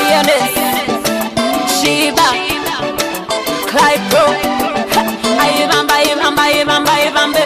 Lioness, Shiba, Clyde Bro, Ayibamba.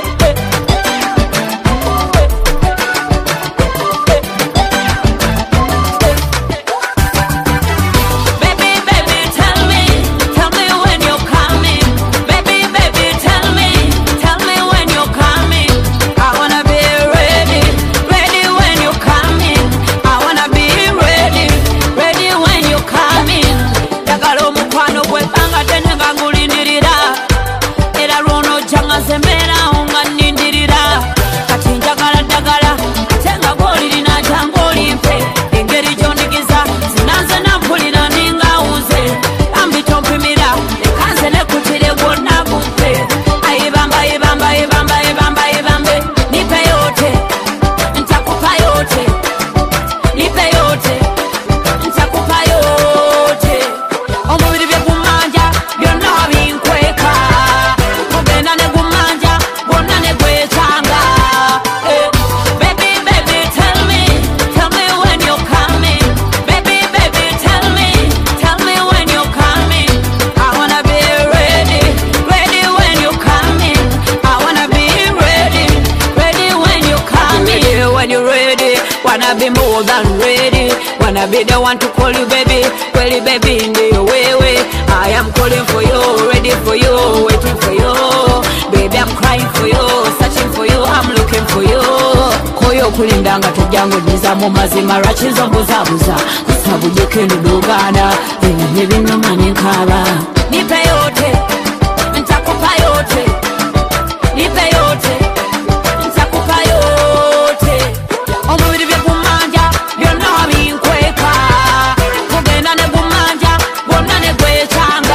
Wanna be more than ready. Wanna be the one to call you baby. Well, baby, in the way. I am calling for you, ready for you, waiting for you. Baby, I'm crying for you, searching for you, I'm looking for you. Koyo kulindanga tujangu niza mu mazima rachizo mbuzabuza. Kusabuje ndugana, bino mani nkaba. Nipe yote, nitakupa yote. Nipe yote, nitakupa yote. Omubiri bye kumanja byonna binkweka. Kugenda ne kumanja bonna ne kwechanga.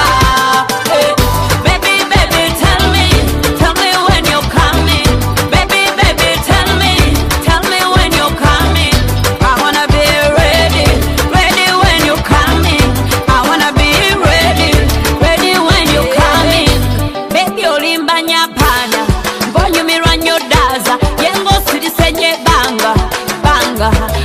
Baby, tell me when you're coming. Baby, tell me when you're coming. I wanna be ready when you're coming. I wanna be ready when you're coming. Baby, olimbanya pana, mbonyumirwa nyo daza, yengo sirisenye banga.